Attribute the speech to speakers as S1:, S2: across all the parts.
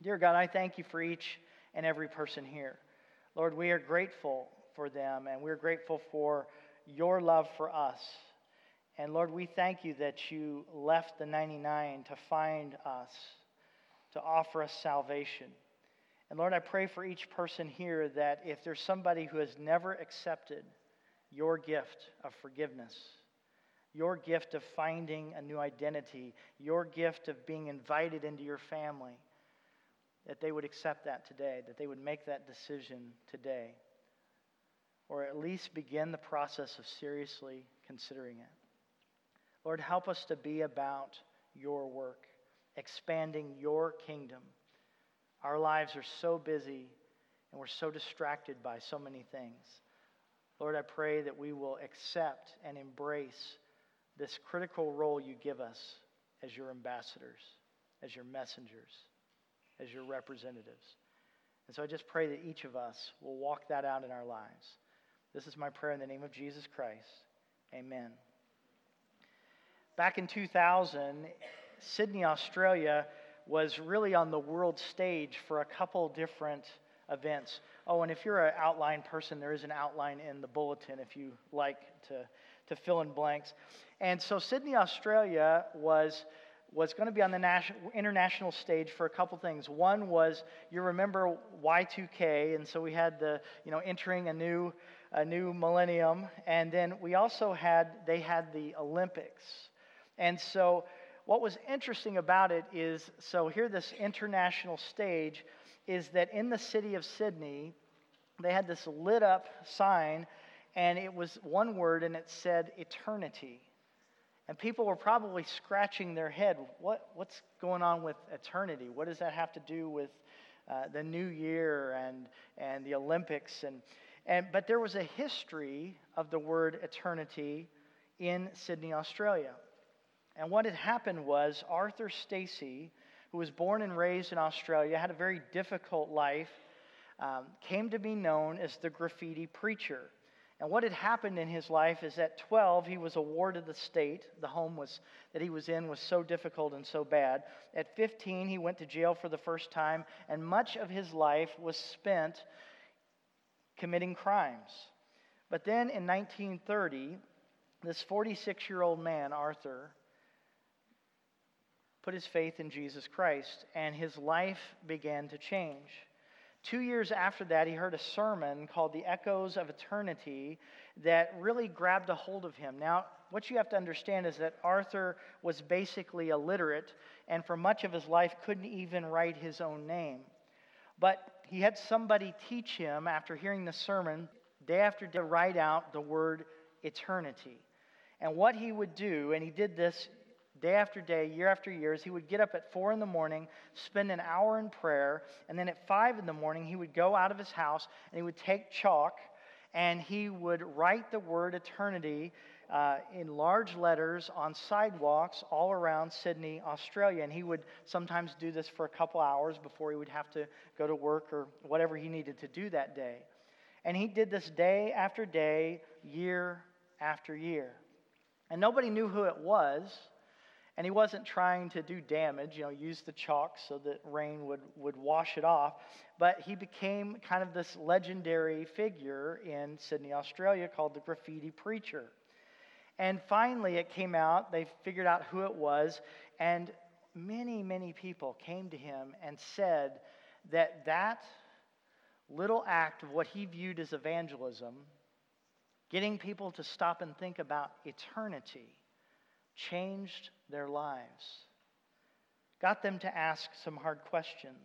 S1: Dear God, I thank you for each and every person here. Lord, we are grateful for them, and we're grateful for your love for us. And Lord, we thank you that you left the 99 to find us, to offer us salvation. And Lord, I pray for each person here that if there's somebody who has never accepted your gift of forgiveness, your gift of finding a new identity, your gift of being invited into your family, that they would accept that today, that they would make that decision today, or at least begin the process of seriously considering it. Lord, help us to be about your work, expanding your kingdom. Our lives are so busy and we're so distracted by so many things. Lord, I pray that we will accept and embrace this critical role you give us as your ambassadors, as your messengers, as your representatives. And so I just pray that each of us will walk that out in our lives. This is my prayer in the name of Jesus Christ. Amen. Back in 2000, Sydney, Australia was really on the world stage for a couple different events. Oh, and if you're an outline person, there is an outline in the bulletin if you like to fill in blanks. And so Sydney, Australia was going to be on the international stage for a couple things. One was, you remember Y2K, and so we had entering a new millennium, and then we also they had the Olympics. And so what was interesting about it is, so here this international stage is that in the city of Sydney, they had this lit up sign, and it was one word, and it said eternity. And people were probably scratching their head, what's going on with eternity? What does that have to do with the new year and the Olympics? But there was a history of the word eternity in Sydney, Australia. And what had happened was Arthur Stacey, who was born and raised in Australia, had a very difficult life, came to be known as the graffiti preacher. And what had happened in his life is at 12, he was awarded the state. The home that he was in was so difficult and so bad. At 15, he went to jail for the first time, and much of his life was spent committing crimes. But then in 1930, this 46-year-old man, Arthur, put his faith in Jesus Christ, and his life began to change. 2 years after that, he heard a sermon called The Echoes of Eternity that really grabbed a hold of him. Now, what you have to understand is that Arthur was basically illiterate, and for much of his life couldn't even write his own name. But he had somebody teach him, after hearing the sermon, day after day, to write out the word eternity. And what he would do, and he did this day after day, year after year, is he would get up at 4 in the morning, spend an hour in prayer, and then at 5 in the morning, he would go out of his house and he would take chalk and he would write the word eternity in large letters on sidewalks all around Sydney, Australia. And he would sometimes do this for a couple hours before he would have to go to work or whatever he needed to do that day. And he did this day after day, year after year. And nobody knew who it was. And he wasn't trying to do damage, use the chalk so that rain would wash it off. But he became kind of this legendary figure in Sydney, Australia, called the graffiti preacher. And finally it came out, they figured out who it was, and many, many people came to him and said that little act of what he viewed as evangelism, getting people to stop and think about eternity, changed their lives, got them to ask some hard questions.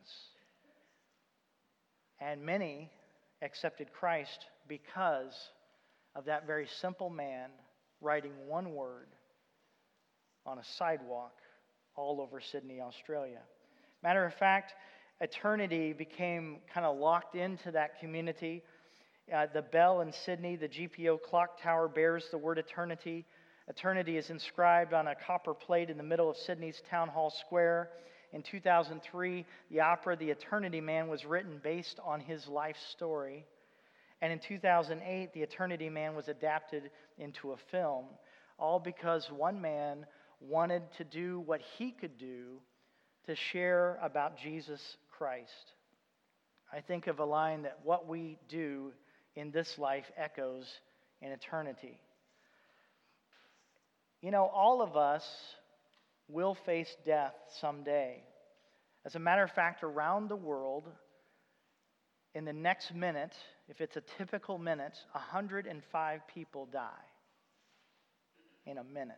S1: And many accepted Christ because of that very simple man writing one word on a sidewalk all over Sydney, Australia. Matter of fact, eternity became kind of locked into that community. The bell in Sydney, the GPO clock tower, bears the word eternity. Eternity is inscribed on a copper plate in the middle of Sydney's Town Hall Square. In 2003, the opera The Eternity Man was written based on his life story. And in 2008, The Eternity Man was adapted into a film, all because one man wanted to do what he could do to share about Jesus Christ, I think of a line that what we do in this life echoes in eternity. You know, all of us will face death someday. As a matter of fact, around the world, in the next minute, if it's a typical minute, 105 people die in a minute.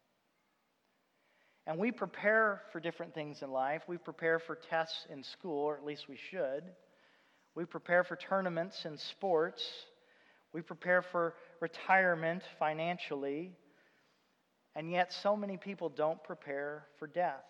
S1: And we prepare for different things in life. We prepare for tests in school, or at least we should. We prepare for tournaments in sports. We prepare for retirement financially. And yet so many people don't prepare for death.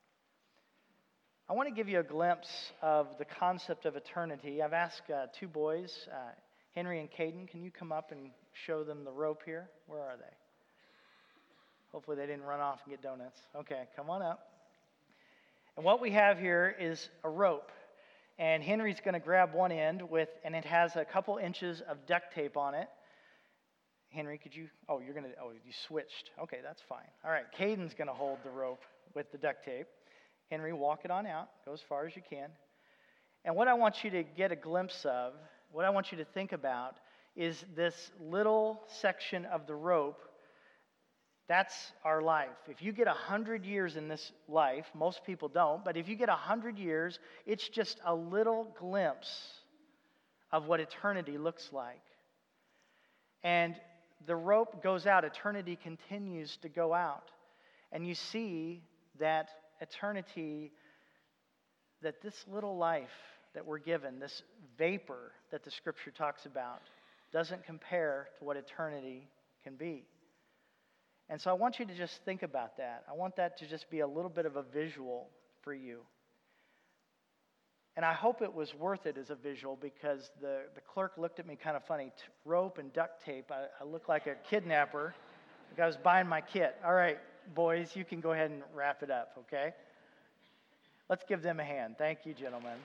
S1: I want to give you a glimpse of the concept of eternity. I've asked two boys, Henry and Caden, can you come up and show them the rope here? Where are they? Hopefully they didn't run off and get donuts. Okay, come on up. And what we have here is a rope. And Henry's going to grab one end and it has a couple inches of duct tape on it. Henry, could you, you switched. Okay, that's fine. All right, Caden's going to hold the rope with the duct tape. Henry, walk it on out. Go as far as you can. And what I want you to get a glimpse of, what I want you to think about, is this little section of the rope. That's our life. If you get 100 years in this life, most people don't, but if you get 100 years, it's just a little glimpse of what eternity looks like. And the rope goes out. Eternity continues to go out. And you see that eternity, that this little life that we're given, this vapor that the Scripture talks about, doesn't compare to what eternity can be. And so I want you to just think about that. I want that to just be a little bit of a visual for you. And I hope it was worth it as a visual, because the clerk looked at me kind of funny. Rope and duct tape. I look like a kidnapper. Like I was buying my kit. All right, boys, you can go ahead and wrap it up, okay? Let's give them a hand. Thank you, gentlemen.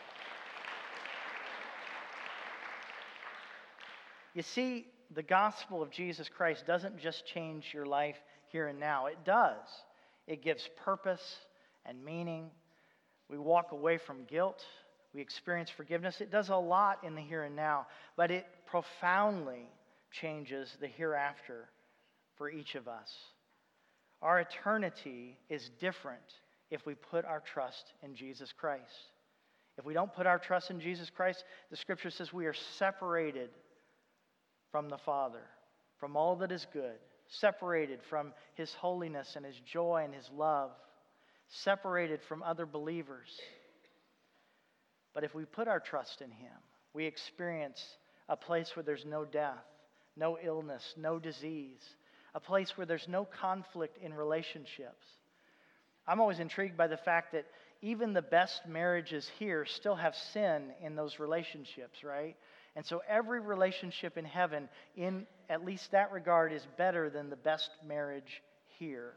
S1: You see, the gospel of Jesus Christ doesn't just change your life here and now. It does. It gives purpose and meaning. We walk away from guilt. We experience forgiveness. It does a lot in the here and now, but it profoundly changes the hereafter for each of us. Our eternity is different if we put our trust in Jesus Christ. If we don't put our trust in Jesus Christ, the Scripture says we are separated from the Father, from all that is good, separated from His holiness and His joy and His love, separated from other believers. But if we put our trust in Him, we experience a place where there's no death, no illness, no disease, a place where there's no conflict in relationships. I'm always intrigued by the fact that even the best marriages here still have sin in those relationships, right? And so every relationship in heaven, in at least that regard, is better than the best marriage here.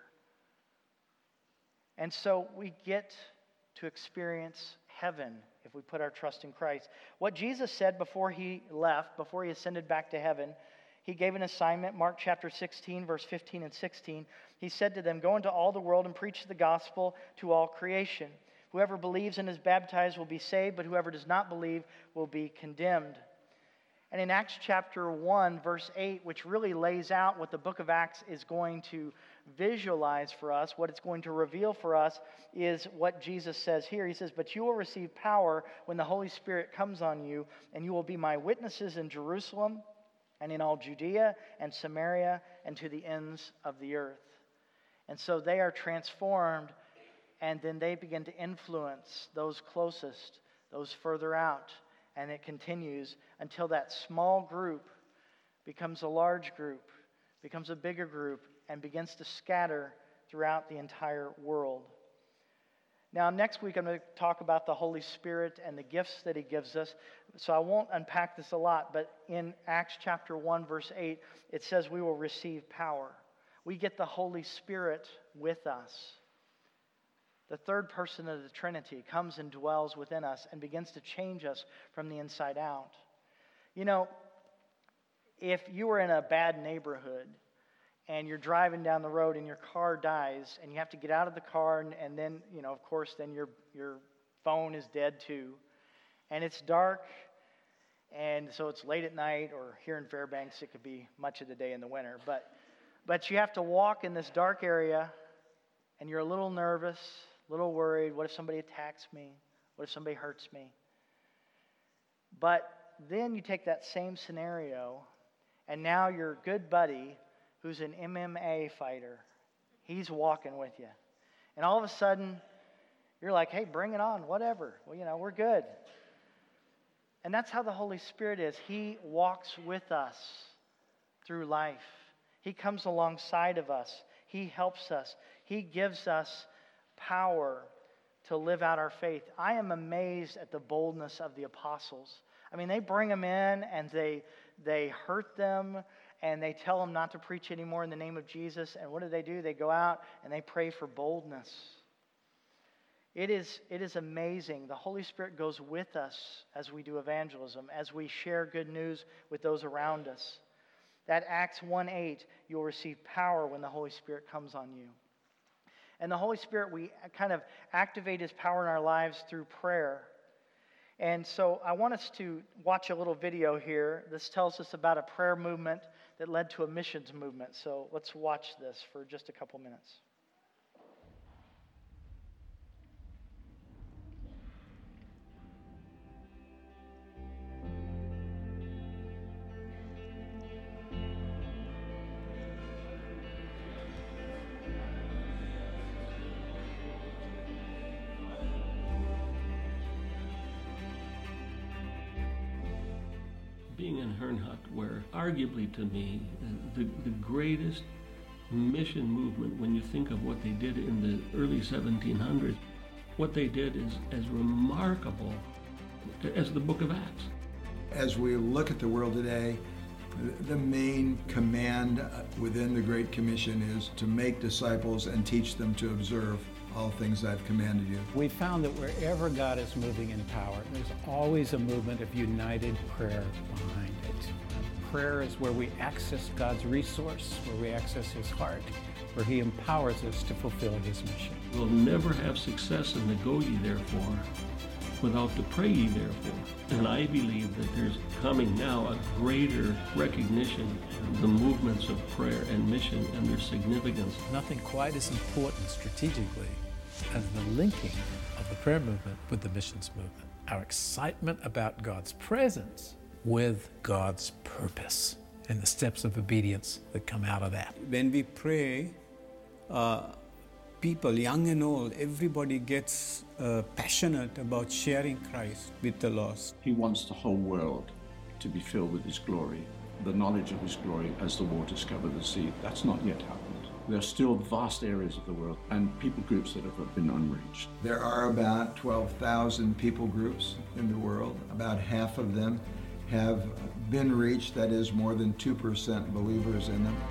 S1: And so we get to experience heaven if we put our trust in Christ. What Jesus said before He left, before He ascended back to heaven, He gave an assignment, Mark chapter 16, verse 15 and 16. He said to them, "Go into all the world and preach the gospel to all creation. Whoever believes and is baptized will be saved, but whoever does not believe will be condemned." And in Acts chapter 1, verse 8, which really lays out what the book of Acts is going to visualize for us, what it's going to reveal for us, is what Jesus says here. He says, "But you will receive power when the Holy Spirit comes on you, and you will be my witnesses in Jerusalem and in all Judea and Samaria and to the ends of the earth." And so they are transformed, and then they begin to influence those closest, those further out. And it continues until that small group becomes a large group, becomes a bigger group, and begins to scatter throughout the entire world. Now, next week I'm going to talk about the Holy Spirit and the gifts that He gives us. So I won't unpack this a lot, but in Acts chapter 1, verse 8, it says we will receive power. We get the Holy Spirit with us. The third person of the Trinity comes and dwells within us and begins to change us from the inside out. You know, if you were in a bad neighborhood and you're driving down the road and your car dies and you have to get out of the car and then, of course, then your phone is dead too. And it's dark, and so it's late at night, or here in Fairbanks, it could be much of the day in the winter. But you have to walk in this dark area, and you're a little nervous, a little worried. What if somebody attacks me? What if somebody hurts me? But then you take that same scenario, and now your good buddy, who's an MMA fighter, he's walking with you. And all of a sudden, you're like, hey, bring it on, whatever. Well, we're good. And that's how the Holy Spirit is. He walks with us through life. He comes alongside of us. He helps us. He gives us power to live out our faith. I am amazed at the boldness of the apostles. I mean, they bring them in and they hurt them and they tell them not to preach anymore in the name of Jesus. And what do? They go out and they pray for boldness. It is amazing. The Holy Spirit goes with us as we do evangelism, as we share good news with those around us. That Acts 1:8, you'll receive power when the Holy Spirit comes on you. And the Holy Spirit, we kind of activate His power in our lives through prayer. And so I want us to watch a little video here. This tells us about a prayer movement that led to a missions movement. So let's watch this for just a couple minutes.
S2: Being in Herrnhut, where arguably to me, the greatest mission movement, when you think of what they did in the early 1700s, what they did is as remarkable as the book of Acts.
S3: As we look at the world today, the main command within the Great Commission is to make disciples and teach them to observe all things I've commanded you.
S4: We found that wherever God is moving in power, there's always a movement of united prayer behind it. Prayer is where we access God's resource, where we access His heart, where He empowers us to fulfill His mission.
S2: We'll never have success in the go ye therefore without the pray ye therefore. And I believe that there's coming now a greater recognition of the movements of prayer and mission and their significance.
S5: Nothing quite as important strategically as the linking of the prayer movement with the missions movement. Our excitement about God's presence with God's purpose and the steps of obedience that come out of that.
S6: When we pray, people, young and old, everybody gets passionate about sharing Christ with the lost.
S7: He wants the whole world to be filled with His glory, the knowledge of His glory as the waters cover the sea. That's not yet happened. There are still vast areas of the world and people groups that have been unreached.
S3: There are about 12,000 people groups in the world. About half of them have been reached, that is more than 2% believers in them.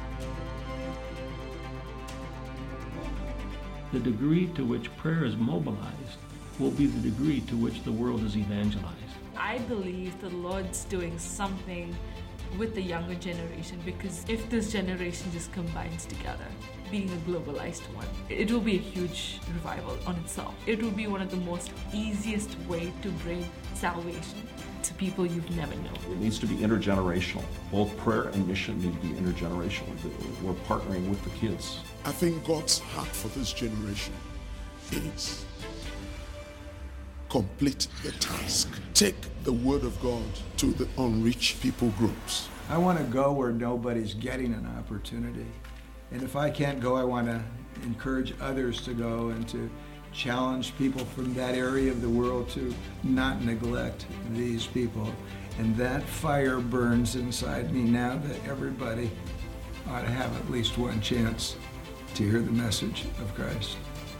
S2: The degree to which prayer is mobilized will be the degree to which the world is evangelized.
S8: I believe the Lord's doing something with the younger generation, because if this generation just combines together, being a globalized one, it will be a huge revival on itself. It will be one of the most easiest way to bring salvation to people you've never known.
S7: It needs to be intergenerational. Both prayer and mission need to be intergenerational. We're partnering with the kids.
S9: I think God's heart for this generation is complete the task. Take the word of God to the unreached people groups.
S3: I want to go where nobody's getting an opportunity. And if I can't go, I want to encourage others to go and to challenge people from that area of the world to not neglect these people. And that fire burns inside me now that everybody ought to have at least one chance to hear the message of Christ.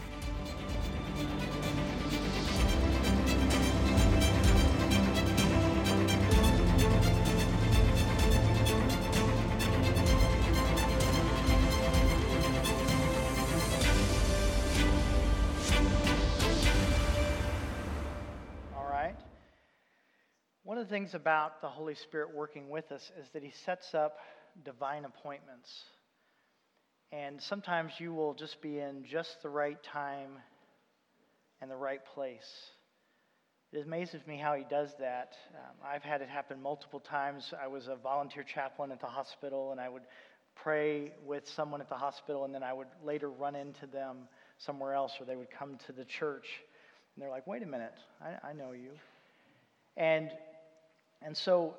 S1: One of the things about the Holy Spirit working with us is that He sets up divine appointments. And sometimes you will just be in just the right time and the right place. It amazes me how he does that. I've had it happen multiple times. I was a volunteer chaplain at the hospital, and I would pray with someone at the hospital, and then I would later run into them somewhere else, or they would come to the church, and they're like, wait a minute, I know you. And so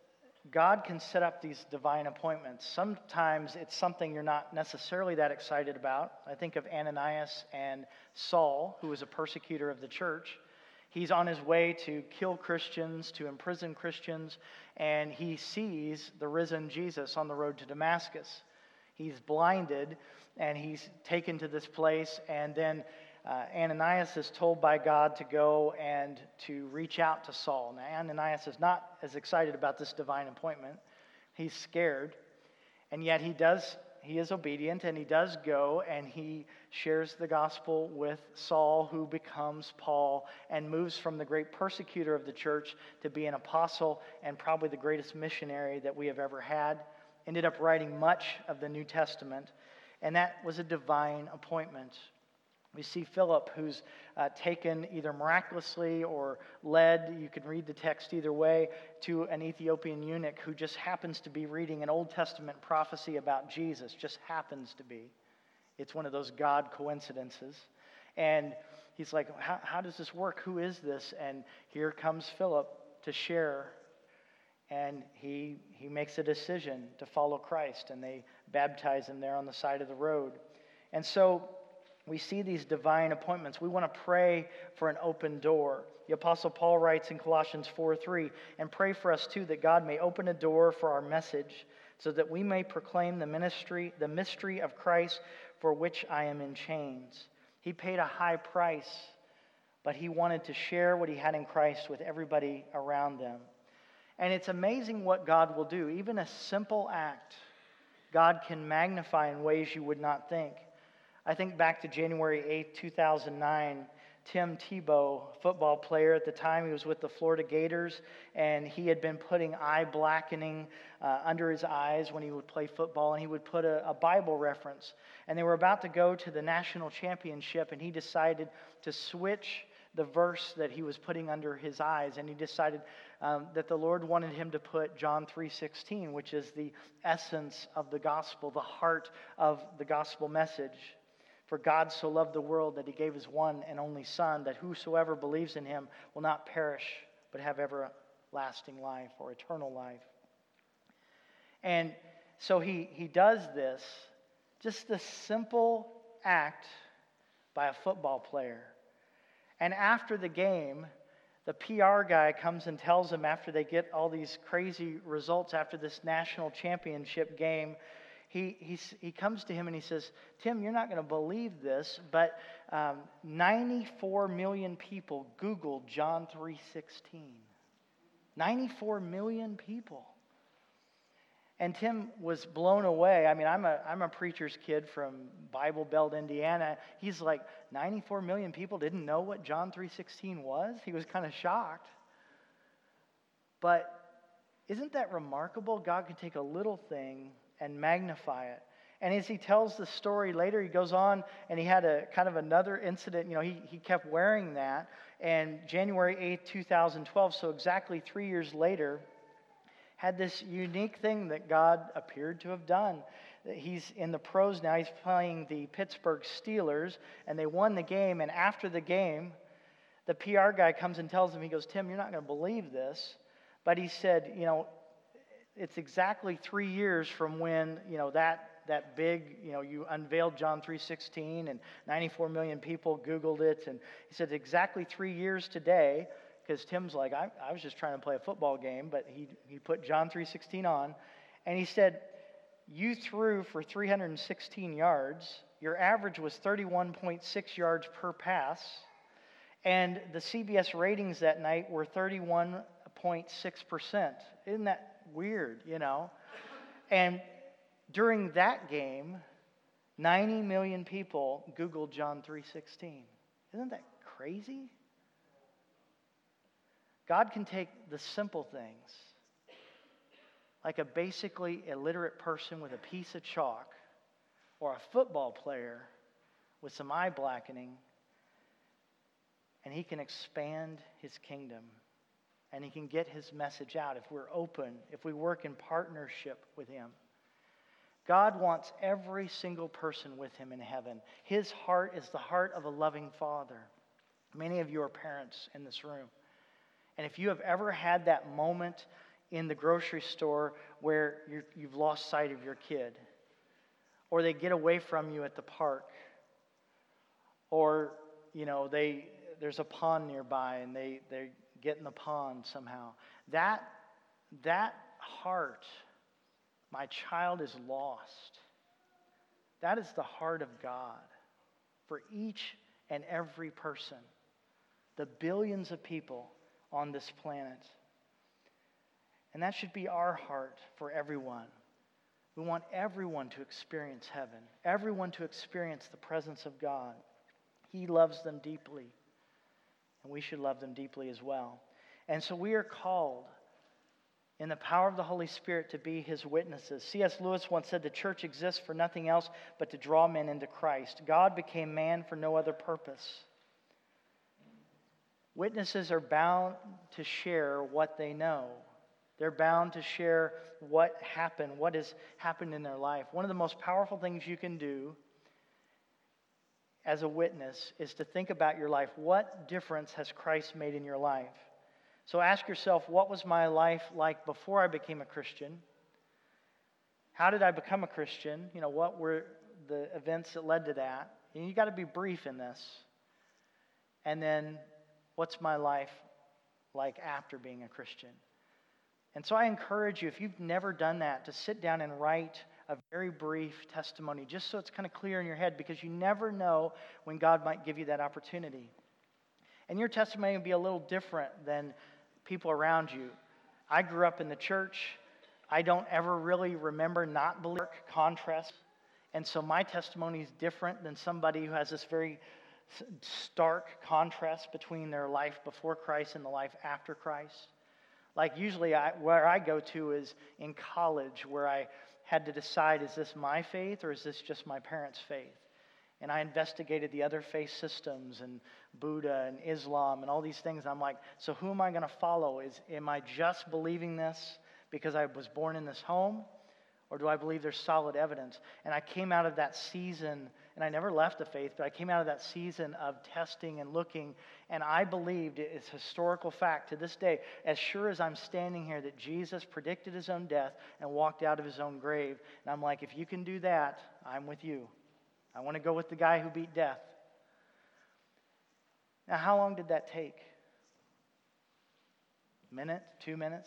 S1: God can set up these divine appointments. Sometimes it's something you're not necessarily that excited about. I think of Ananias and Saul, who was a persecutor of the church. He's on his way to kill Christians, to imprison Christians, and he sees the risen Jesus on the road to Damascus. He's blinded, and he's taken to this place, and then Ananias is told by God to go and to reach out to Saul. Now, Ananias is not as excited about this divine appointment. He's scared, and yet he is obedient, and he does go, and he shares the gospel with Saul, who becomes Paul and moves from the great persecutor of the church to be an apostle and probably the greatest missionary that we have ever had. Ended up writing much of the New Testament, and that was a divine appointment. We see Philip, who's taken either miraculously or led, you can read the text either way, to an Ethiopian eunuch who just happens to be reading an Old Testament prophecy about Jesus, just happens to be. It's one of those God coincidences. And he's like, how does this work? Who is this? And here comes Philip to share. And he makes a decision to follow Christ, and they baptize him there on the side of the road. And so we see these divine appointments. We want to pray for an open door. The Apostle Paul writes in Colossians 4:3, and pray for us too, that God may open a door for our message, so that we may proclaim the mystery of Christ, for which I am in chains. He paid a high price, but he wanted to share what he had in Christ with everybody around them. And it's amazing what God will do. Even a simple act, God can magnify in ways you would not think. I think back to January 8, 2009, Tim Tebow, football player at the time, he was with the Florida Gators, and he had been putting eye blackening under his eyes when he would play football, and he would put a Bible reference. And they were about to go to the national championship, and he decided to switch the verse that he was putting under his eyes, and he decided that the Lord wanted him to put John 3:16, which is the essence of the gospel, the heart of the gospel message. For God so loved the world that he gave his one and only Son, that whosoever believes in him will not perish, but have everlasting life or eternal life. And so he does this, just this simple act by a football player. And after the game, the PR guy comes and tells him, after they get all these crazy results after this national championship game, he comes to him and he says, Tim, you're not going to believe this, but 94 million people Googled John 3:16. 94 million people. And Tim was blown away. I mean, I'm a preacher's kid from Bible Belt, Indiana. He's like, 94 million people didn't know what John 3:16 was? He was kind of shocked. But isn't that remarkable? God can take a little thing and magnify it. And as he tells the story later, he goes on and he had a kind of another incident. You know, he kept wearing that. And January 8th, 2012, so exactly 3 years later, had this unique thing that God appeared to have done. He's in the pros now. He's playing the Pittsburgh Steelers, and they won the game. And after the game, the PR guy comes and tells him, he goes, Tim, you're not going to believe this. But he said, you know, it's exactly 3 years from when, you know, that big, you know, you unveiled John 3:16 and 94 million people Googled it. And he said exactly 3 years today, because Tim's like, I was just trying to play a football game, but he put John 3:16 on. And he said, you threw for 316 yards. Your average was 31.6 yards per pass. And the CBS ratings that night were 31.6%. Isn't that weird, you know? And during that game, 90 million people Googled John 3:16. Isn't that crazy? God can take the simple things, like a basically illiterate person with a piece of chalk, or a football player with some eye blackening, and he can expand his kingdom, and he can get his message out if we're open, if we work in partnership with him. God wants every single person with him in heaven. His heart is the heart of a loving father. Many of you are parents in this room. And if you have ever had that moment in the grocery store where you've lost sight of your kid, or they get away from you at the park, or there's a pond nearby and they get in the pond somehow. That heart, my child is lost. That is the heart of God for each and every person, the billions of people on this planet. And that should be our heart for everyone. We want everyone to experience heaven, everyone to experience the presence of God. He loves them deeply, and we should love them deeply as well. And so we are called in the power of the Holy Spirit to be his witnesses. C.S. Lewis once said, the church exists for nothing else but to draw men into Christ. God became man for no other purpose. Witnesses are bound to share what they know. They're bound to share what has happened in their life. One of the most powerful things you can do as a witness is to think about your life. What difference has Christ made in your life? So ask yourself, what was my life like before I became a Christian? How did I become a Christian? What were the events that led to that? And you got to be brief in this. And then, what's my life like after being a Christian? And so I encourage you, if you've never done that, to sit down and write a very brief testimony, just so it's kind of clear in your head, because you never know when God might give you that opportunity. And your testimony will be a little different than people around you. I grew up in the church. I don't ever really remember not believing contrast. And so my testimony is different than somebody who has this very stark contrast between their life before Christ and the life after Christ. Like usually where I go to is in college, where I had to decide, is this my faith or is this just my parents' faith? And I investigated the other faith systems and Buddha and Islam and all these things. I'm like, so who am I going to follow? Am I just believing this because I was born in this home? Or do I believe there's solid evidence? And I came out of that season, and I never left the faith, but I came out of that season of testing and looking, and I believed, it's historical fact to this day, as sure as I'm standing here, that Jesus predicted his own death and walked out of his own grave. And I'm like, if you can do that, I'm with you. I want to go with the guy who beat death. Now, how long did that take? A minute? 2 minutes?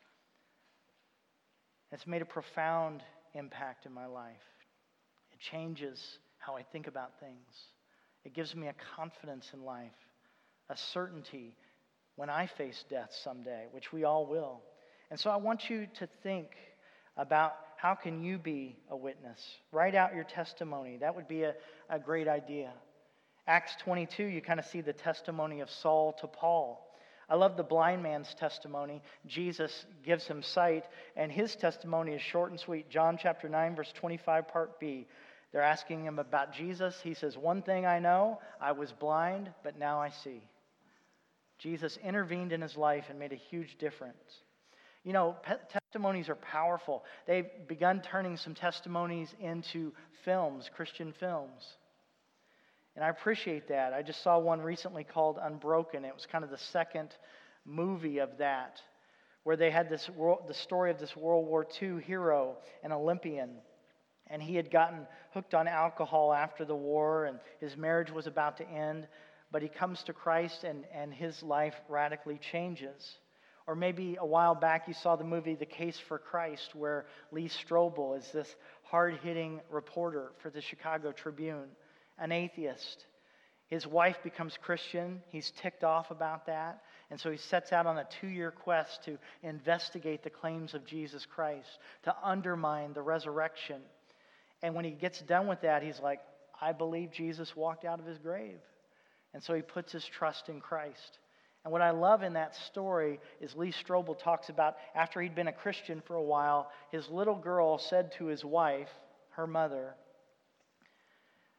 S1: It's made a profound impact in my life. It changes how I think about things. It gives me a confidence in life, a certainty when I face death someday, which we all will. And so I want you to think about how can you be a witness. Write out your testimony. That would be a great idea. Acts 22, you kind of see the testimony of Saul to Paul. I love the blind man's testimony. Jesus gives him sight, and his testimony is short and sweet. John chapter 9, verse 25, part B. They're asking him about Jesus. He says, one thing I know, I was blind, but now I see. Jesus intervened in his life and made a huge difference. Testimonies are powerful. They've begun turning some testimonies into films, Christian films. And I appreciate that. I just saw one recently called Unbroken. It was kind of the second movie of that, where they had the story of this World War II hero, an Olympian. And he had gotten hooked on alcohol after the war, and his marriage was about to end. But he comes to Christ, and his life radically changes. Or maybe a while back you saw the movie The Case for Christ, where Lee Strobel is this hard-hitting reporter for the Chicago Tribune, an atheist. His wife becomes Christian. He's ticked off about that. And so he sets out on a 2-year quest to investigate the claims of Jesus Christ, to undermine the resurrection. And when he gets done with that, he's like, I believe Jesus walked out of his grave. And so he puts his trust in Christ. And what I love in that story is Lee Strobel talks about, after he'd been a Christian for a while, his little girl said to his wife, her mother,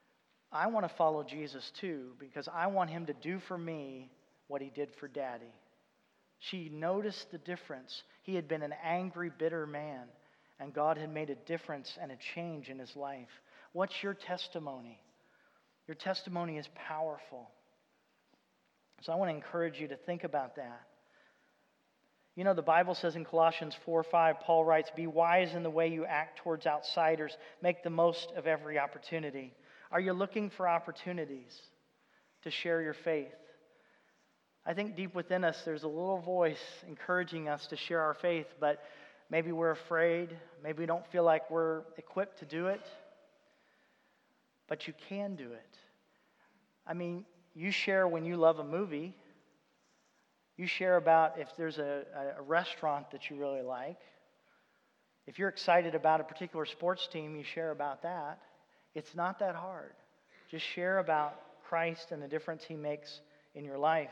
S1: I want to follow Jesus too, because I want him to do for me what he did for Daddy. She noticed the difference. He had been an angry, bitter man, and God had made a difference and a change in his life. What's your testimony? Your testimony is powerful. So I want to encourage you to think about that. You know, the Bible says in Colossians 4:5, Paul writes, "Be wise in the way you act towards outsiders. Make the most of every opportunity." Are you looking for opportunities to share your faith? I think deep within us there's a little voice encouraging us to share our faith, but maybe we're afraid. Maybe we don't feel like we're equipped to do it. But you can do it. I mean, you share when you love a movie. You share about if there's a restaurant that you really like. If you're excited about a particular sports team, you share about that. It's not that hard. Just share about Christ and the difference he makes in your life.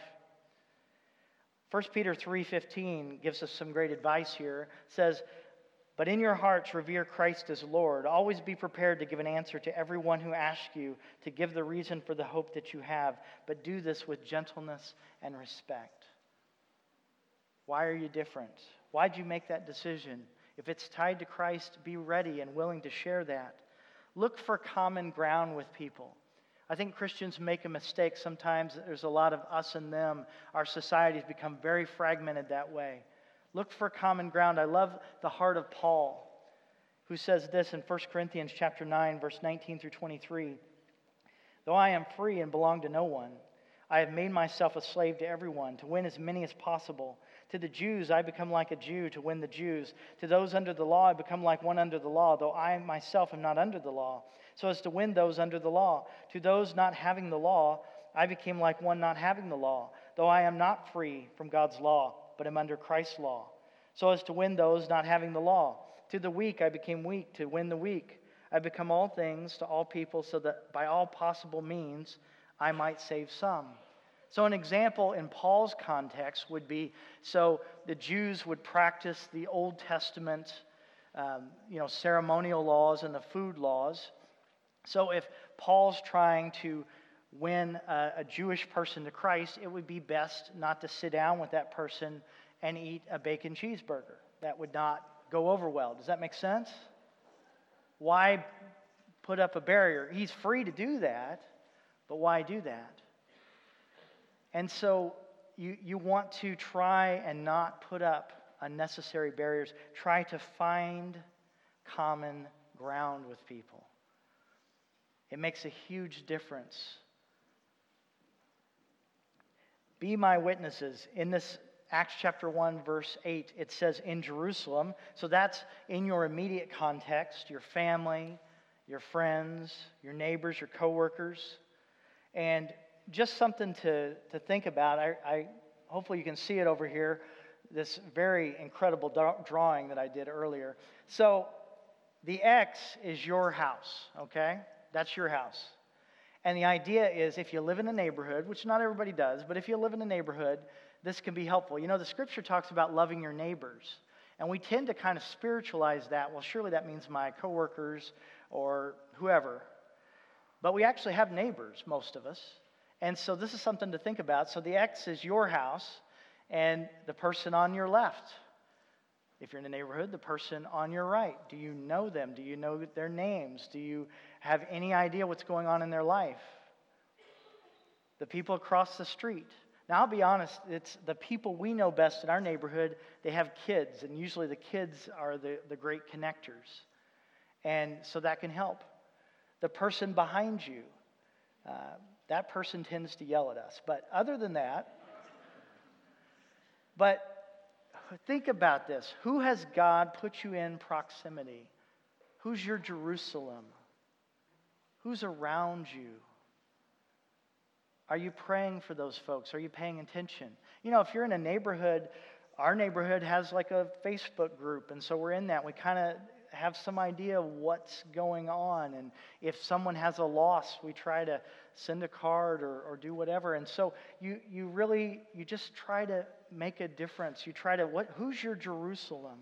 S1: 1 Peter 3:15 gives us some great advice here. It says, "But in your hearts revere Christ as Lord. Always be prepared to give an answer to everyone who asks you to give the reason for the hope that you have, but do this with gentleness and respect." Why are you different? Why'd you make that decision? If it's tied to Christ, be ready and willing to share that. Look for common ground with people. I think Christians make a mistake sometimes. There's a lot of us and them. Our society's become very fragmented that way. Look for common ground. I love the heart of Paul, who says this in 1 Corinthians chapter 9, verse 19 through 23. "Though I am free and belong to no one, I have made myself a slave to everyone to win as many as possible. To the Jews I become like a Jew to win the Jews. To those under the law I become like one under the law, though I myself am not under the law, so as to win those under the law. To those not having the law I became like one not having the law, though I am not free from God's law, but am under Christ's law, so as to win those not having the law. To the weak I became weak to win the weak. I become all things to all people, so that by all possible means I might save some." So an example in Paul's context would be, so the Jews would practice the Old Testament, ceremonial laws and the food laws. So if Paul's trying to win a Jewish person to Christ, it would be best not to sit down with that person and eat a bacon cheeseburger. That would not go over well. Does that make sense? Why put up a barrier? He's free to do that, but why do that? And so you want to try and not put up unnecessary barriers. Try to find common ground with people. It makes a huge difference. Be my witnesses. In this Acts chapter 1, verse 8, it says in Jerusalem. So that's in your immediate context, your family, your friends, your neighbors, your coworkers. And just something to think about. I hopefully you can see it over here, this very incredible drawing that I did earlier. So the X is your house, okay? That's your house. And the idea is if you live in a neighborhood, which not everybody does, but if you live in a neighborhood, this can be helpful. You know, the scripture talks about loving your neighbors. And we tend to kind of spiritualize that. Well, surely that means my coworkers or whoever. But we actually have neighbors, most of us. And so this is something to think about. So the X is your house and the person on your left. If you're in a neighborhood, the person on your right. Do you know them? Do you know their names? Do you have any idea what's going on in their life? The people across the street. Now, I'll be honest, it's the people we know best in our neighborhood, they have kids, and usually the kids are the great connectors. And so that can help. The person behind you, that person tends to yell at us. But other than that, but think about this. Who has God put you in proximity? Who's your Jerusalem? Who's around you? Are you praying for those folks? Are you paying attention? You know, if you're in a neighborhood, our neighborhood has like a Facebook group, and so we're in that. We kind of have some idea of what's going on, and if someone has a loss, we try to send a card or do whatever. And so you just try to make a difference. You try to, who's your Jerusalem?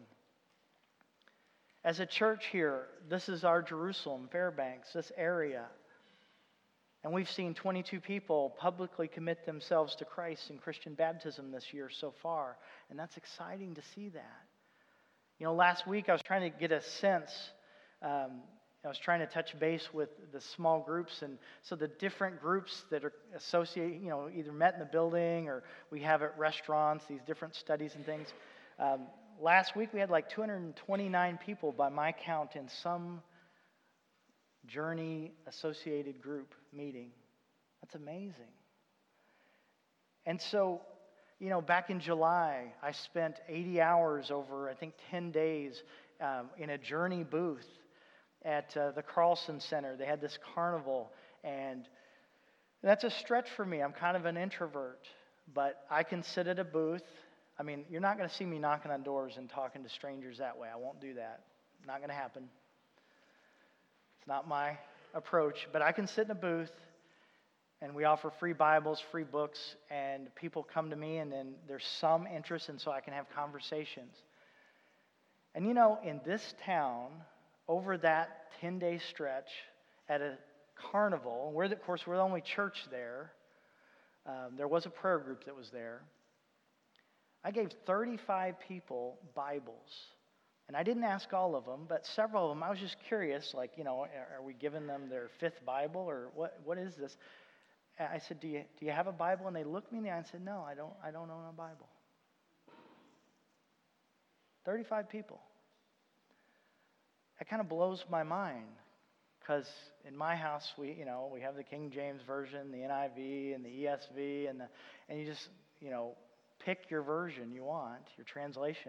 S1: As a church here, this is our Jerusalem, Fairbanks, this area. And we've seen 22 people publicly commit themselves to Christ in Christian baptism this year so far. And that's exciting to see that. You know, last week I was trying to get a sense. I was trying to touch base with the small groups. And so the different groups that are associated, you know, either met in the building or we have at restaurants, these different studies and things. Last week we had like 229 people by my count in some Journey associated group meeting. That's amazing. And so, you know, back in July, I spent 80 hours over, I think, 10 days in a Journey booth at the Carlson Center. They had this carnival, and that's a stretch for me. I'm kind of an introvert, but I can sit at a booth. I mean, you're not going to see me knocking on doors and talking to strangers that way. I won't do that. Not going to happen. It's not my approach, but I can sit in a booth, and we offer free Bibles, free books, and people come to me, and then there's some interest, and so I can have conversations. And you know, in this town, over that 10-day stretch at a carnival, of course, we're the only church there. There was a prayer group that was there. I gave 35 people Bibles. And I didn't ask all of them, but several of them, I was just curious, like, you know, are we giving them their 5th Bible, or what is this? And I said, do you have a Bible? And they looked me in the eye and said, no, I don't own a Bible. 35 people. That kind of blows my mind, because in my house, we have the King James Version, the NIV, and the ESV, and you just, you know, pick your version you want, your translation.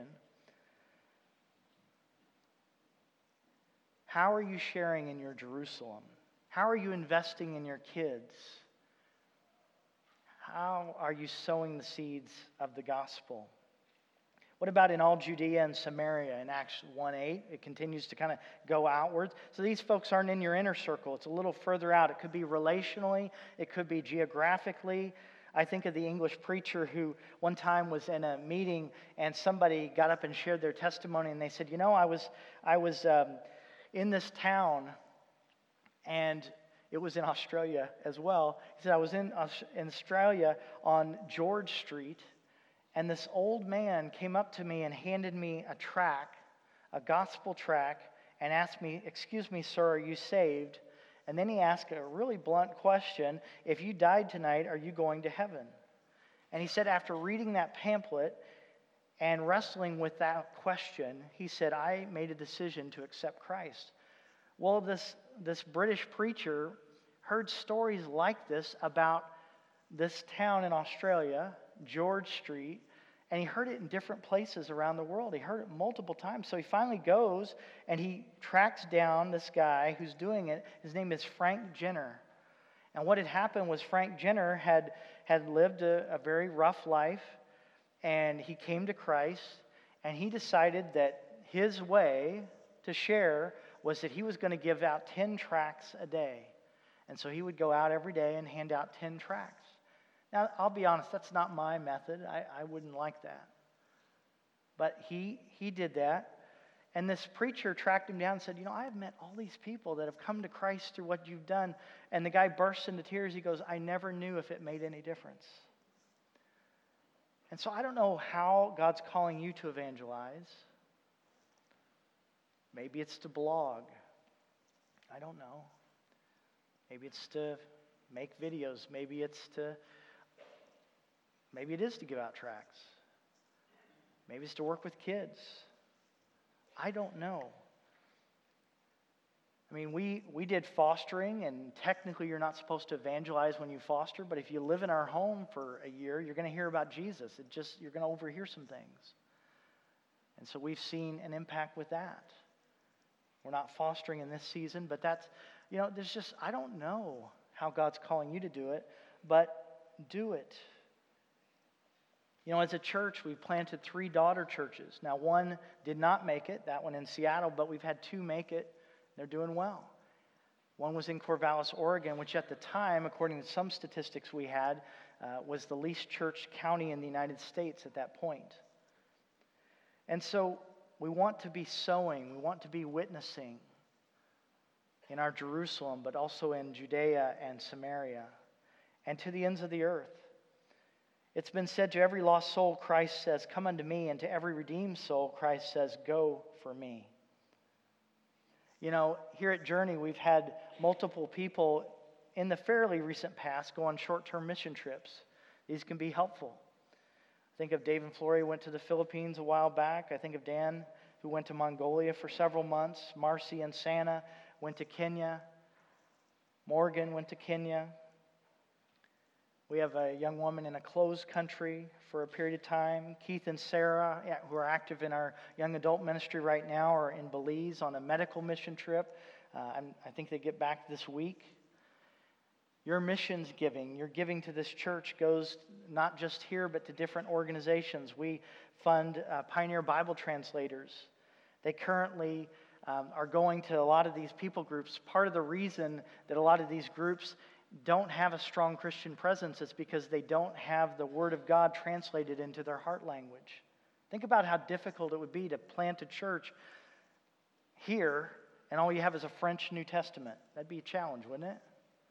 S1: How are you sharing in your Jerusalem? How are you investing in your kids? How are you sowing the seeds of the gospel? What about in all Judea and Samaria in Acts 1:8? It continues to kind of go outwards. So these folks aren't in your inner circle. It's a little further out. It could be relationally. It could be geographically. I think of the English preacher who one time was in a meeting and somebody got up and shared their testimony, and they said, you know, I was in this town, and it was in Australia as well. He said, I was in Australia on George Street, and this old man came up to me and handed me a tract, a gospel tract, and asked me, excuse me, sir, are you saved? And then he asked a really blunt question, if you died tonight, are you going to heaven? And he said after reading that pamphlet and wrestling with that question, he said, I made a decision to accept Christ. Well, this British preacher heard stories like this about this town in Australia, George Street, and he heard it in different places around the world. He heard it multiple times. So he finally goes and he tracks down this guy who's doing it. His name is Frank Jenner. And what had happened was Frank Jenner had lived a very rough life, and he came to Christ, and he decided that his way to share was that he was going to give out 10 tracts a day. And so he would go out every day and hand out 10 tracts. Now, I'll be honest, that's not my method. I wouldn't like that. But he did that. And this preacher tracked him down and said, you know, I have met all these people that have come to Christ through what you've done. And the guy bursts into tears. He goes, I never knew if it made any difference. And so I don't know how God's calling you to evangelize. Maybe it's to blog. I don't know. Maybe it's to make videos. Maybe it is to give out tracts. Maybe it's to work with kids. I don't know. I mean, we did fostering, and technically you're not supposed to evangelize when you foster, but if you live in our home for a year, you're going to hear about Jesus. You're going to overhear some things. And so we've seen an impact with that. We're not fostering in this season, but that's, you know, I don't know how God's calling you to do it, but do it. You know, as a church, we've planted 3 daughter churches. Now, one did not make it, that one in Seattle, but we've had 2 make it. They're doing well. One was in Corvallis, Oregon, which at the time, according to some statistics we had, was the least church county in the United States at that point. And so we want to be sowing. We want to be witnessing. in our Jerusalem, but also in Judea and Samaria, and to the ends of the earth. It's been said, to every lost soul, Christ says, come unto me, and to every redeemed soul, Christ says, go for me. You know, here at Journey, we've had multiple people in the fairly recent past go on short-term mission trips. These can be helpful. I think of Dave and Flory who went to the Philippines a while back. I think of Dan, who went to Mongolia for several months. Marcy and Santa went to Kenya. Morgan went to Kenya. We have a young woman in a closed country for a period of time. Keith and Sarah, who are active in our young adult ministry right now, are in Belize on a medical mission trip. I think they get back this week. Your missions giving, your giving to this church goes not just here, but to different organizations. We fund Pioneer Bible Translators. They currently are going to a lot of these people groups. Part of the reason that a lot of these groups don't have a strong Christian presence is because they don't have the Word of God translated into their heart language. Think about how difficult it would be to plant a church here and all you have is a French New Testament. That'd be a challenge, wouldn't it?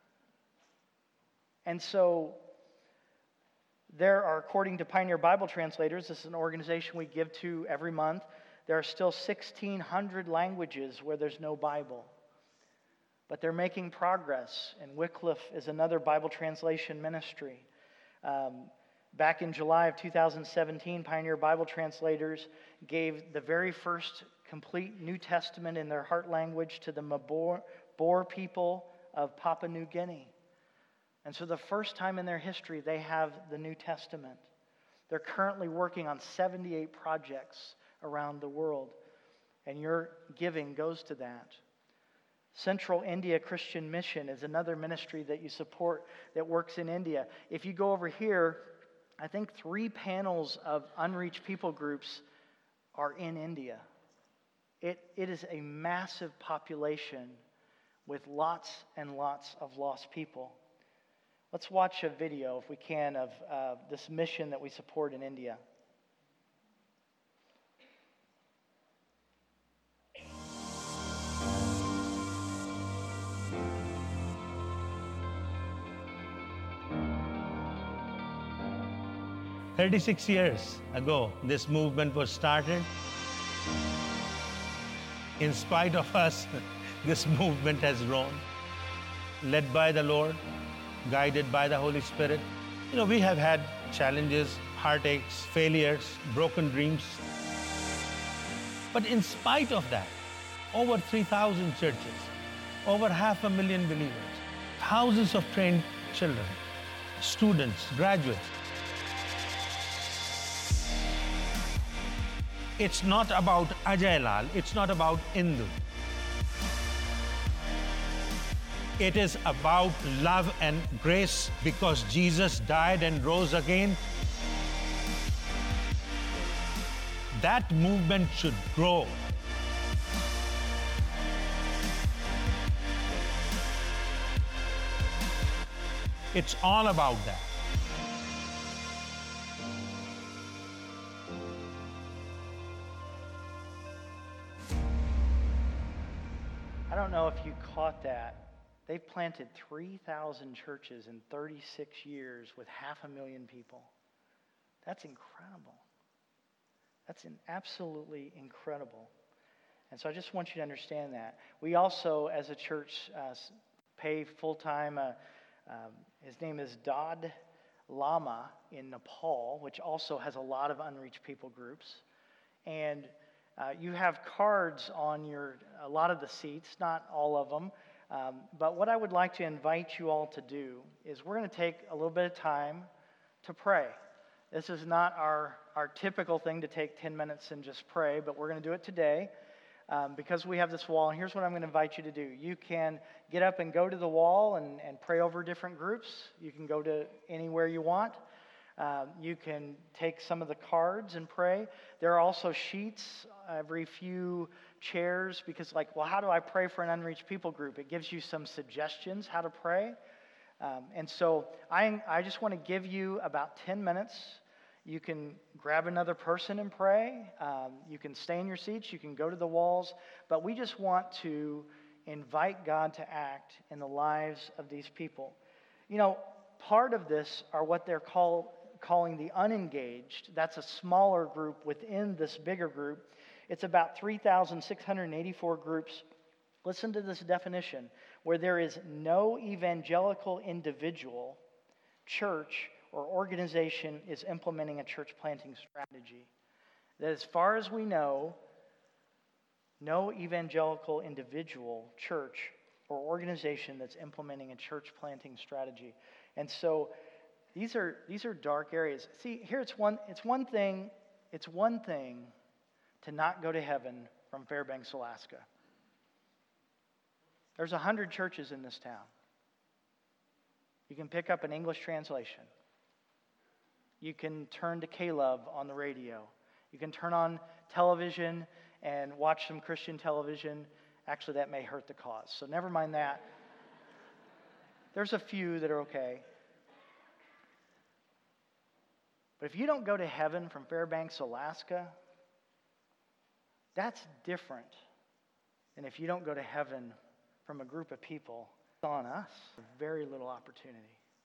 S1: And so there are, according to Pioneer Bible Translators, this is an organization we give to every month, there are still 1,600 languages where there's no Bible. But they're making progress, and Wycliffe is another Bible translation ministry. Back in July of 2017, Pioneer Bible Translators gave the very first complete New Testament in their heart language to the Boer people of Papua New Guinea. And so the first time in their history, they have the New Testament. They're currently working on 78 projects around the world, and your giving goes to that. Central India Christian Mission is another ministry that you support that works in India. If you go over here, I think 3 panels of unreached people groups are in India. It is a massive population with lots and lots of lost people. Let's watch a video, if we can, of this mission that we support in India.
S10: "36 years ago, this movement was started. In spite of us, this movement has grown. Led by the Lord, guided by the Holy Spirit. You know, we have had challenges, heartaches, failures, broken dreams. But in spite of that, over 3,000 churches, over 500,000 believers, thousands of trained children, students, graduates. It's not about Ajay Lal, it's not about Indu. It is about love and grace because Jesus died and rose again. That movement should grow. It's all about that.
S1: I don't know if you caught that. They've planted 3,000 churches in 36 years with 500,000 people. That's incredible. That's absolutely incredible. And so I just want you to understand that. We also, as a church, pay full-time. His name is Dod Lama in Nepal, which also has a lot of unreached people groups. And you have cards on a lot of the seats, not all of them. But what I would like to invite you all to do is we're going to take a little bit of time to pray. This is not our typical thing to take 10 minutes and just pray, but we're going to do it today because we have this wall. And here's what I'm going to invite you to do. You can get up and go to the wall and pray over different groups. You can go to anywhere you want. You can take some of the cards and pray. There are also sheets every few chairs because, well, how do I pray for an unreached people group? It gives you some suggestions how to pray. And so I just want to give you about 10 minutes. You can grab another person and pray. You can stay in your seats. You can go to the walls. But we just want to invite God to act in the lives of these people. You know, part of this are what they're calling the unengaged. That's a smaller group within this bigger group. It's about 3,684 groups. Listen to this definition: where there is no evangelical individual, church, or organization is implementing a church planting strategy. That as far as we know, no evangelical individual, church, or organization that's implementing a church planting strategy. And so these are dark areas. See, here it's one thing to not go to heaven from Fairbanks, Alaska. There's 100 churches in this town. You can pick up an English translation. You can turn to K-Love on the radio. You can turn on television and watch some Christian television. Actually, that may hurt the cause, so never mind that. There's a few that are okay. But if you don't go to heaven from Fairbanks, Alaska, that's different than if you don't go to heaven from a group of people. It's on us. Very little opportunity.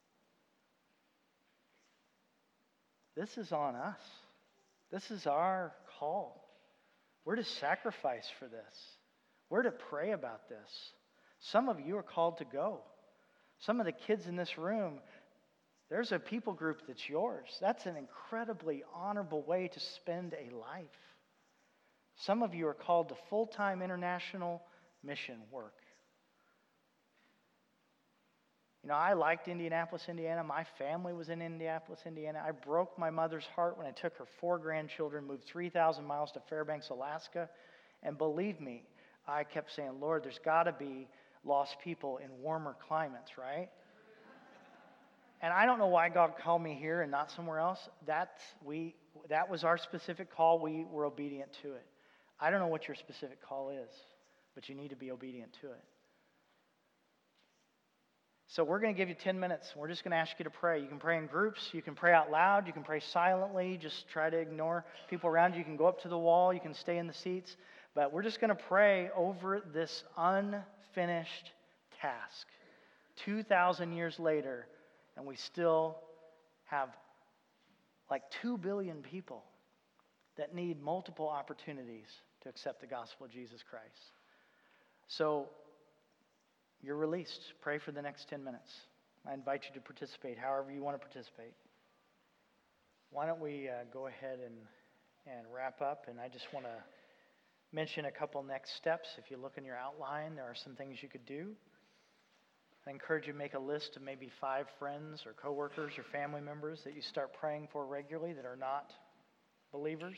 S1: This is on us. This is our call. We're to sacrifice for this. We're to pray about this. Some of you are called to go. Some of the kids in this room, there's a people group that's yours. That's an incredibly honorable way to spend a life. Some of you are called to full-time international mission work. You know, I liked Indianapolis, Indiana. My family was in Indianapolis, Indiana. I broke my mother's heart when I took her 4 grandchildren, moved 3,000 miles to Fairbanks, Alaska. And believe me, I kept saying, Lord, there's got to be lost people in warmer climates, right? And I don't know why God called me here and not somewhere else. That was our specific call. We were obedient to it. I don't know what your specific call is, but you need to be obedient to it. So we're going to give you 10 minutes. We're just going to ask you to pray. You can pray in groups. You can pray out loud. You can pray silently. Just try to ignore people around you. You can go up to the wall. You can stay in the seats. But we're just going to pray over this unfinished task. 2,000 years later, and we still have like 2 billion people that need multiple opportunities to accept the gospel of Jesus Christ. So you're released. Pray for the next 10 minutes. I invite you to participate however you want to participate. Why don't we go ahead and wrap up? And I just want to mention a couple next steps. If you look in your outline, there are some things you could do. I encourage you to make a list of maybe 5 friends or coworkers or family members that you start praying for regularly that are not believers.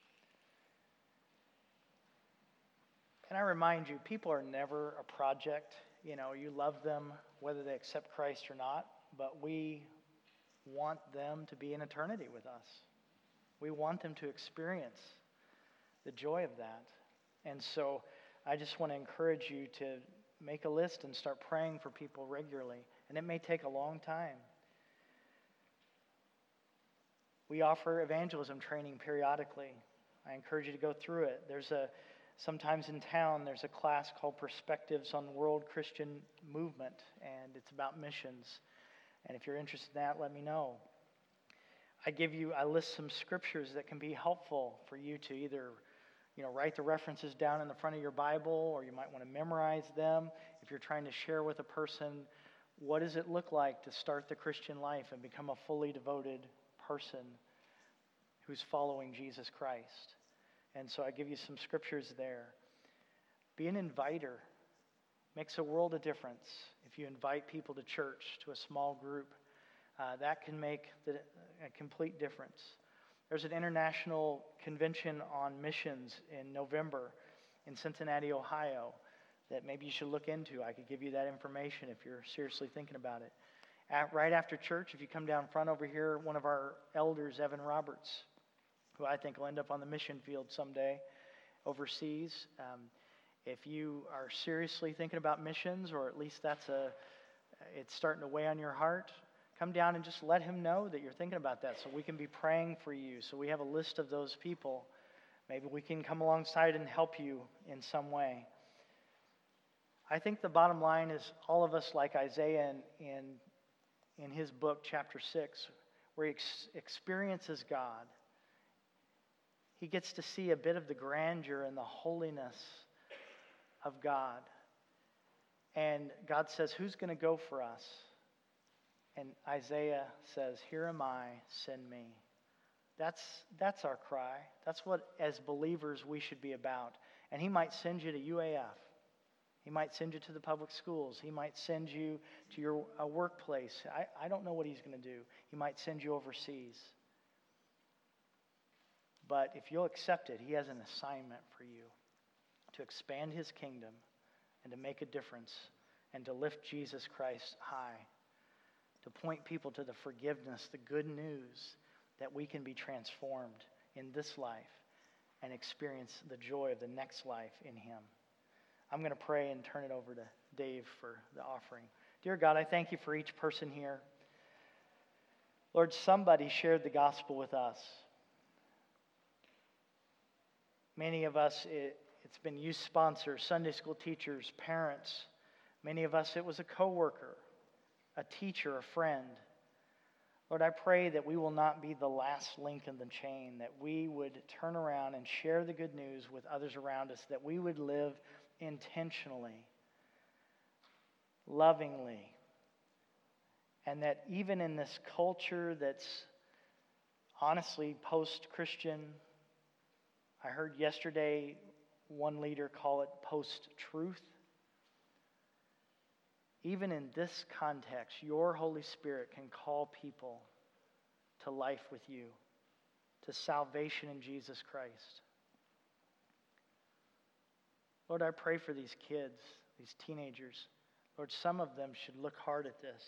S1: And I remind you, people are never a project. You know, you love them whether they accept Christ or not, but we want them to be in eternity with us. We want them to experience the joy of that. And so I just want to encourage you to make a list and start praying for people regularly. And it may take a long time. We offer evangelism training periodically. I encourage you to go through it. Sometimes in town, there's a class called Perspectives on World Christian Movement, and it's about missions. And if you're interested in that, let me know. I list some scriptures that can be helpful for you to either, write the references down in the front of your Bible, or you might want to memorize them. If you're trying to share with a person, what does it look like to start the Christian life and become a fully devoted person who's following Jesus Christ? And so I give you some scriptures there. Be an inviter. Makes a world of difference. If you invite people to church, to a small group, that can make a complete difference. There's an international convention on missions in November in Cincinnati, Ohio, that maybe you should look into. I could give you that information if you're seriously thinking about it. Right after church, if you come down front over here, one of our elders, Evan Roberts, who I think will end up on the mission field someday overseas. If you are seriously thinking about missions, or at least it's starting to weigh on your heart, come down and just let him know that you're thinking about that so we can be praying for you. So we have a list of those people. Maybe we can come alongside and help you in some way. I think the bottom line is all of us, like Isaiah in his book, chapter 6, where he experiences God. He gets to see a bit of the grandeur and the holiness of God. And God says, who's going to go for us? And Isaiah says, here am I, send me. That's our cry. That's what, as believers, we should be about. And he might send you to UAF. He might send you to the public schools. He might send you to your workplace. I don't know what he's going to do. He might send you overseas. But if you'll accept it, he has an assignment for you to expand his kingdom and to make a difference and to lift Jesus Christ high, to point people to the forgiveness, the good news that we can be transformed in this life and experience the joy of the next life in him. I'm going to pray and turn it over to Dave for the offering. Dear God, I thank you for each person here. Lord, somebody shared the gospel with us. Many of us, it's been youth sponsors, Sunday school teachers, parents. Many of us, it was a coworker, a teacher, a friend. Lord, I pray that we will not be the last link in the chain, that we would turn around and share the good news with others around us, that we would live intentionally, lovingly, and that even in this culture that's honestly post-Christian, I heard yesterday one leader call it post-truth. Even in this context, your Holy Spirit can call people to life with you, to salvation in Jesus Christ. Lord, I pray for these kids, these teenagers. Lord, some of them should look hard at this.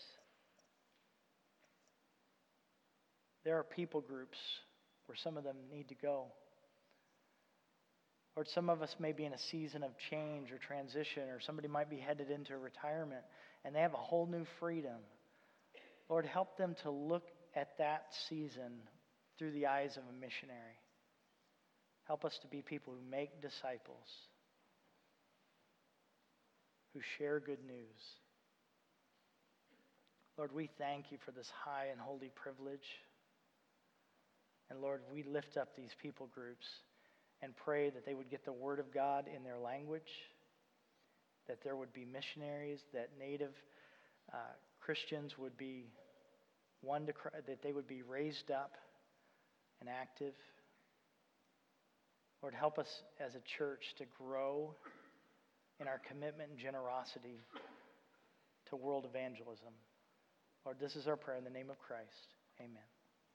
S1: There are people groups where some of them need to go. Lord, some of us may be in a season of change or transition, or somebody might be headed into retirement, and they have a whole new freedom. Lord, help them to look at that season through the eyes of a missionary. Help us to be people who make disciples, who share good news. Lord, we thank you for this high and holy privilege. And Lord, we lift up these people groups and pray that they would get the word of God in their language, that there would be missionaries, that native Christians would be that they would be raised up and active. Lord, help us as a church to grow in our commitment and generosity to world evangelism. Lord, this is our prayer in the name of Christ. Amen.